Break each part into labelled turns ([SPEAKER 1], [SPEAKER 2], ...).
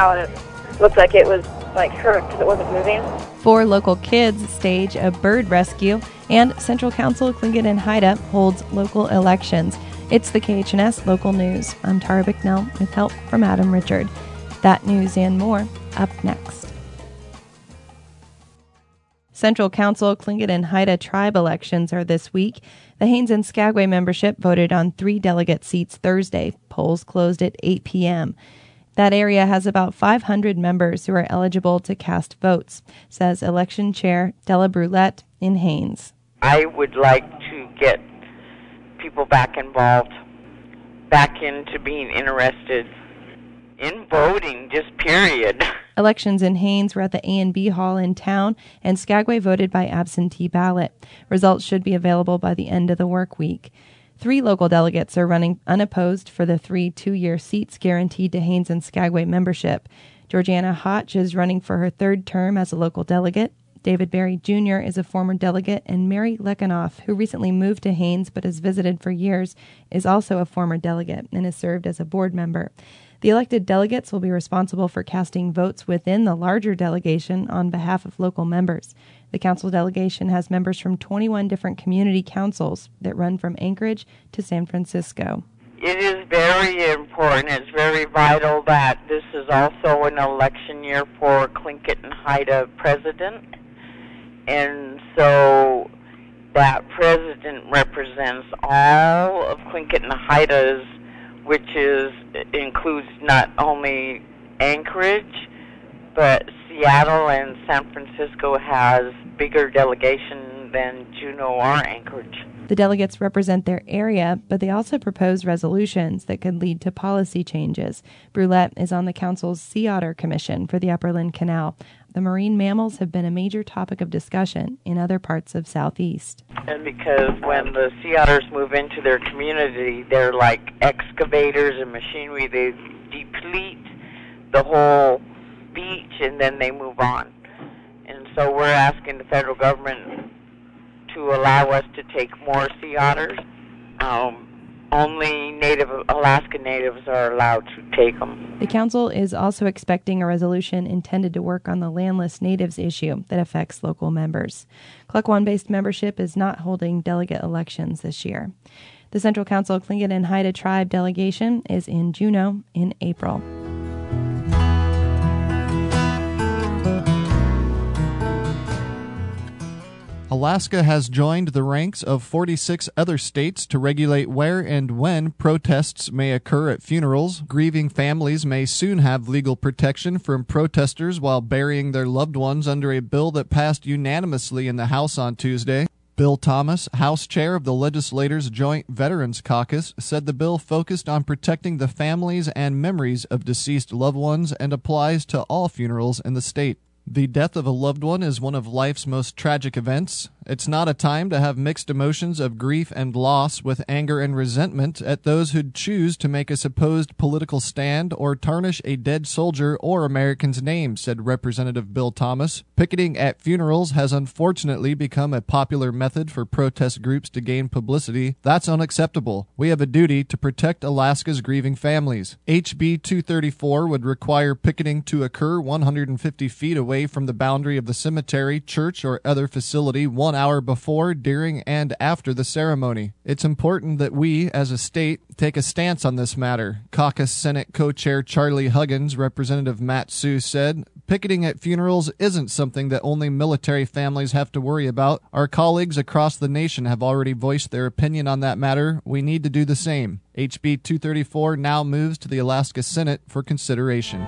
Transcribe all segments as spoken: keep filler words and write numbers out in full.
[SPEAKER 1] out, and it looked like it was like hurt because it wasn't moving.
[SPEAKER 2] Four local kids stage a bird rescue, and Central Council Tlingit and Haida holds local elections. It's the K H N S Local News. I'm Tara Bicknell with help from Adam Richard. That news and more up next. Central Council Tlingit and Haida tribe elections are this week. The Haines and Skagway membership voted on three delegate seats Thursday. Polls closed at eight p.m. That area has about five hundred members who are eligible to cast votes, says election chair Della Brulette in Haines.
[SPEAKER 3] I would like to get people back involved, back into being interested in voting, just period.
[SPEAKER 2] Elections in Haines were at the A and B Hall in town, and Skagway voted by absentee ballot. Results should be available by the end of the work week. Three local delegates are running unopposed for the three two-year seats guaranteed to Haines and Skagway membership. Georgiana Hotch is running for her third term as a local delegate. David Berry Junior is a former delegate, and Mary Lekanoff, who recently moved to Haines but has visited for years, is also a former delegate and has served as a board member. The elected delegates will be responsible for casting votes within the larger delegation on behalf of local members. The council delegation has members from twenty-one different community councils that run from Anchorage to San Francisco.
[SPEAKER 3] It is very important. It's very vital that this is also an election year for Tlingit and Haida president. And so that president represents all of Tlingit and Haida's, which is includes not only Anchorage, but Seattle and San Francisco has bigger delegation than Juneau or Anchorage.
[SPEAKER 2] The delegates represent their area, but they also propose resolutions that could lead to policy changes. Brulette is on the council's Sea Otter Commission for the Upperland Canal. The marine mammals have been a major topic of discussion in other parts of Southeast.
[SPEAKER 3] And because when the sea otters move into their community, they're like excavators and machinery. They deplete the whole beach and then they move on. And so we're asking the federal government to allow us to take more sea otters. Um, only native Alaska natives are allowed to take them.
[SPEAKER 2] The council is also expecting a resolution intended to work on the landless natives issue that affects local members. Klukwan-based membership is not holding delegate elections this year. The Central Council Tlingit and Haida Tribe delegation is in Juneau in April.
[SPEAKER 4] Alaska has joined the ranks of forty-six other states to regulate where and when protests may occur at funerals. Grieving families may soon have legal protection from protesters while burying their loved ones under a bill that passed unanimously in the House on Tuesday. Bill Thomas, House Chair of the Legislators' Joint Veterans Caucus, said the bill focused on protecting the families and memories of deceased loved ones and applies to all funerals in the state. The death of a loved one is one of life's most tragic events. It's not a time to have mixed emotions of grief and loss with anger and resentment at those who'd choose to make a supposed political stand or tarnish a dead soldier or American's name, said Representative Bill Thomas. Picketing at funerals has unfortunately become a popular method for protest groups to gain publicity. That's unacceptable. We have a duty to protect Alaska's grieving families. H B two thirty-four would require picketing to occur one hundred fifty feet away from the boundary of the cemetery, church, or other facility one hour before, during, and after the ceremony. It's important that we, as a state, take a stance on this matter. Caucus Senate co-chair Charlie Huggins, Representative Matt Sue said, picketing at funerals isn't something that only military families have to worry about. Our colleagues across the nation have already voiced their opinion on that matter. We need to do the same. H B two thirty-four now moves to the Alaska Senate for consideration.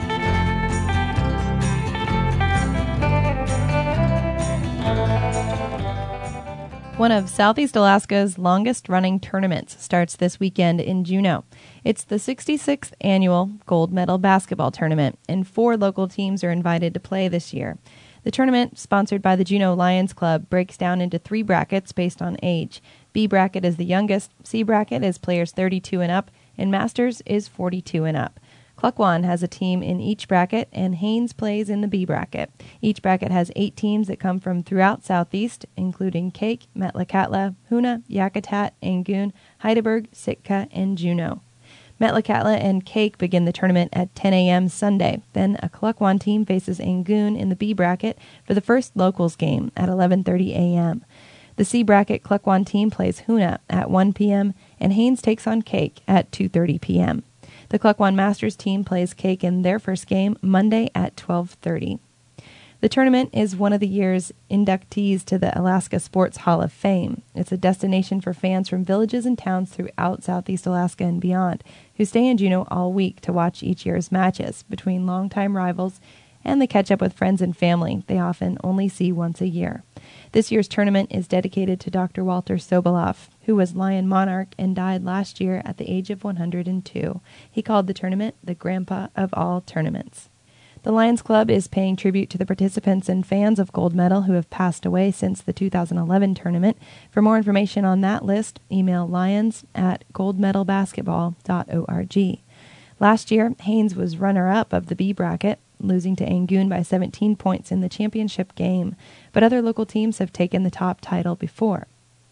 [SPEAKER 2] One of Southeast Alaska's longest-running tournaments starts this weekend in Juneau. It's the sixty-sixth annual Gold Medal Basketball Tournament, and four local teams are invited to play this year. The tournament, sponsored by the Juneau Lions Club, breaks down into three brackets based on age. B bracket is the youngest, C bracket is players thirty-two and up, and Masters is forty-two and up. Klukwan has a team in each bracket, and Haines plays in the B bracket. Each bracket has eight teams that come from throughout Southeast, including Cake, Metlakatla, Hoonah, Yakutat, Angoon, Heidelberg, Sitka, and Juneau. Metlakatla and Cake begin the tournament at ten a.m. Sunday. Then a Klukwan team faces Angoon in the B bracket for the first locals game at eleven thirty a.m. The C bracket Klukwan team plays Hoonah at one p.m. and Haines takes on Cake at two thirty p.m. The Klukwan Masters team plays Cake in their first game Monday at twelve thirty. The tournament is one of the year's inductees to the Alaska Sports Hall of Fame. It's a destination for fans from villages and towns throughout Southeast Alaska and beyond who stay in Juneau all week to watch each year's matches between longtime rivals, and they catch up with friends and family they often only see once a year. This year's tournament is dedicated to Doctor Walter Sobolov, who was Lion Monarch and died last year at the age of one hundred two. He called the tournament the Grandpa of all tournaments. The Lions Club is paying tribute to the participants and fans of Gold Medal who have passed away since the two thousand eleven tournament. For more information on that list, email lions at gold medal basketball dot org. Last year, Haines was runner-up of the B bracket, losing to Angoon by seventeen points in the championship game, but other local teams have taken the top title before.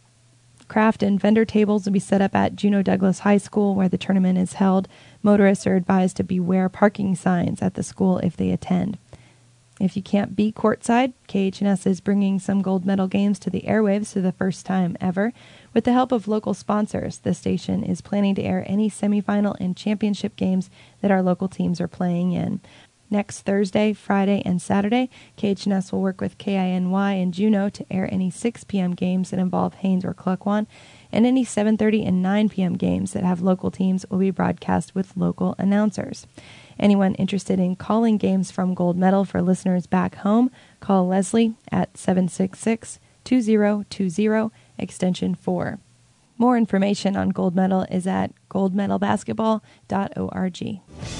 [SPEAKER 2] Craft and vendor tables will be set up at Juneau Douglas High School where the tournament is held. Motorists are advised to beware parking signs at the school if they attend. If you can't be courtside, K H N S is bringing some Gold Medal games to the airwaves for the first time ever. With the help of local sponsors, the station is planning to air any semifinal and championship games that our local teams are playing in. Next Thursday, Friday, and Saturday, K H N S will work with K I N Y in Juneau to air any six p.m. games that involve Haines or Klukwan, and any seven thirty and nine p.m. games that have local teams will be broadcast with local announcers. Anyone interested in calling games from Gold Medal for listeners back home, call Leslie at seven six six, two zero two zero, extension four. More information on Gold Medal is at gold medal basketball dot org.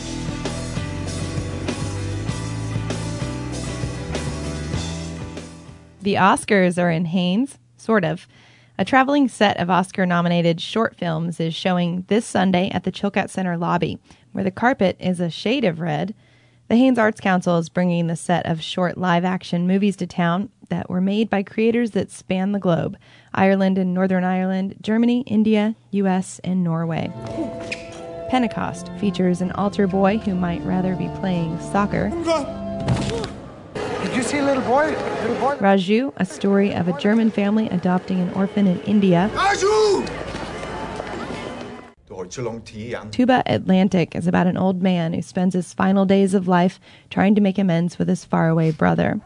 [SPEAKER 2] The Oscars are in Haines, sort of. A traveling set of Oscar-nominated short films is showing this Sunday at the Chilkat Center lobby, where the carpet is a shade of red. The Haines Arts Council is bringing the set of short live-action movies to town that were made by creators that span the globe: Ireland and Northern Ireland, Germany, India, U S, and Norway. Pentecost features an altar boy who might rather be playing soccer.
[SPEAKER 5] Did you see a little boy? Little boy?
[SPEAKER 2] Raju, a story of a German family adopting an orphan in India.
[SPEAKER 5] Raju!
[SPEAKER 2] Tuba Atlantic is about an old man who spends his final days of life trying to make amends with his faraway brother.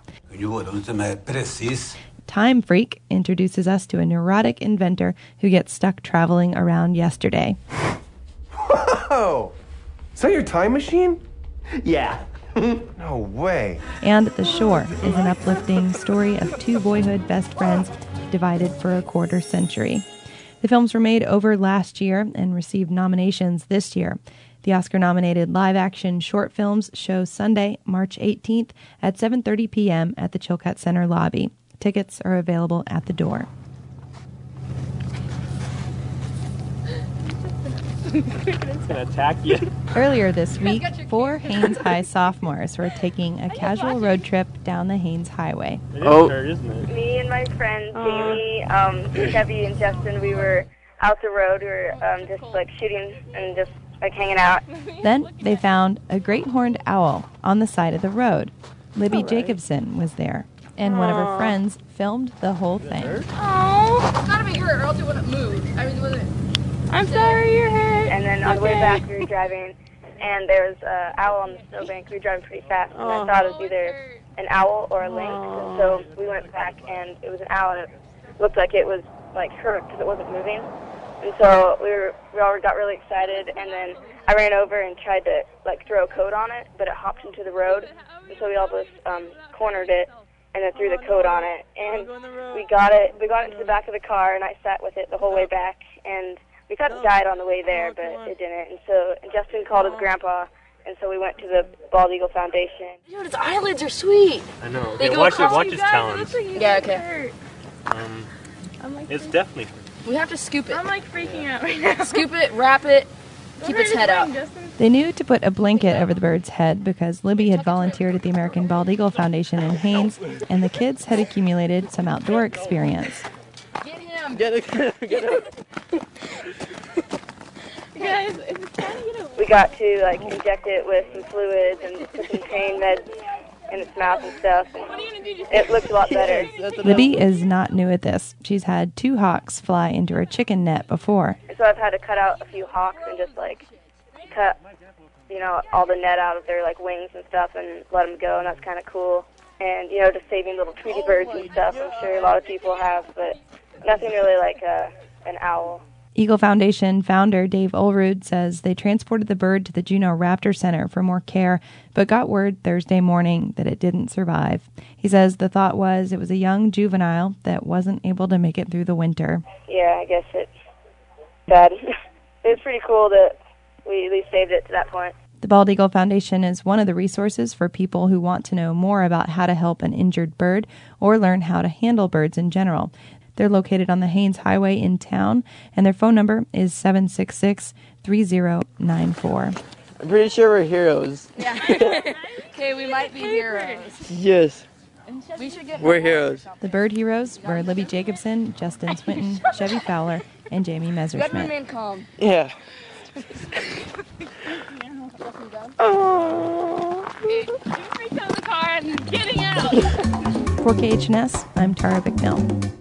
[SPEAKER 2] Time Freak introduces us to a neurotic inventor who gets stuck traveling around yesterday.
[SPEAKER 5] Whoa! Is that your time machine? Yeah. No way.
[SPEAKER 2] And The Shore is an uplifting story of two boyhood best friends divided for a quarter century. The films were made over last year and received nominations this year. The Oscar-nominated live-action short films show Sunday, March eighteenth at seven thirty p.m. at the Chilkat Center lobby. Tickets are available at the door.
[SPEAKER 6] It's gonna attack you.
[SPEAKER 2] Earlier this week, four Haines High sophomores were taking a casual road trip down the Haines Highway.
[SPEAKER 6] It is
[SPEAKER 5] Oh.
[SPEAKER 6] hurt, isn't it?
[SPEAKER 1] Me and my friends, Jamie, um, Chevy, and Justin, we were out the road. We were um, just like shooting and just like hanging out.
[SPEAKER 2] Then they found a great horned owl on the side of the road. Libby Jacobson was there, and one of her friends filmed the whole thing.
[SPEAKER 7] Oh, it's gotta be hurt or else it wouldn't move. I mean, was it?
[SPEAKER 1] I'm sorry you're hurt. And then on the way back, we were driving, and there was an owl on the snowbank. We were driving pretty fast, and I thought it was either an owl or a lynx. And so we went back, and it was an owl, and it looked like it was like hurt because it wasn't moving. And so we were we all got really excited, and then I ran over and tried to like throw a coat on it, but it hopped into the road, and so we all just um, cornered it and then threw the coat on it, and we got it. We got it into the back of the car, and I sat with it the whole way back, and we thought it died on the way there, but it didn't. And so Justin called his grandpa, and so we went to the Bald Eagle Foundation.
[SPEAKER 7] Dude, its eyelids are sweet.
[SPEAKER 6] I know.
[SPEAKER 7] They
[SPEAKER 6] Okay,
[SPEAKER 7] go
[SPEAKER 6] watch it.
[SPEAKER 7] across
[SPEAKER 6] Watch
[SPEAKER 7] you
[SPEAKER 6] his
[SPEAKER 7] guys.
[SPEAKER 6] talons.
[SPEAKER 7] Yeah, okay.
[SPEAKER 6] Um, it's definitely.
[SPEAKER 7] We have to scoop it.
[SPEAKER 8] I'm like freaking out right now.
[SPEAKER 7] Scoop it, wrap it, keep its head out.
[SPEAKER 2] They knew to put a blanket over the bird's head because Libby had volunteered at the American Bald Eagle Foundation in Haines, and the kids had accumulated some outdoor experience.
[SPEAKER 7] Get him.
[SPEAKER 6] Get it. Get it.
[SPEAKER 1] we got to like inject it with some fluids and put some pain meds in its mouth and stuff. And it looked a lot better.
[SPEAKER 2] Libby is not new at this. She's had two hawks fly into her chicken net before.
[SPEAKER 1] So I've had to cut out a few hawks and just like cut, you know, all the net out of their like wings and stuff and let them go, and that's kind of cool. And you know, just saving little Tweety birds and stuff. I'm sure a lot of people have, but nothing really like a, an owl.
[SPEAKER 2] Eagle Foundation founder Dave Ulrud says they transported the bird to the Juneau Raptor Center for more care, but got word Thursday morning that it didn't survive. He says the thought was it was a young juvenile that wasn't able to make it through the winter.
[SPEAKER 1] Yeah, I guess it's sad. It's pretty cool that we at least saved it to that point.
[SPEAKER 2] The Bald Eagle Foundation is one of the resources for people who want to know more about how to help an injured bird or learn how to handle birds in general. They're located on the Haynes Highway in town, and their phone number is seven six six, three zero nine four.
[SPEAKER 8] I'm pretty sure we're heroes.
[SPEAKER 7] Yeah. Okay, we might be heroes.
[SPEAKER 8] Yes.
[SPEAKER 7] We should get
[SPEAKER 8] We're heroes.
[SPEAKER 2] The bird heroes were Libby Jacobson, Justin Swinton, Chevy Fowler, and Jamie
[SPEAKER 7] Gotta
[SPEAKER 2] Messerschmitt.
[SPEAKER 7] remain calm.
[SPEAKER 8] Yeah.
[SPEAKER 7] Oh. Okay, you freaked out of the car and getting out.
[SPEAKER 2] For K H N S, I'm Tara Bicknell.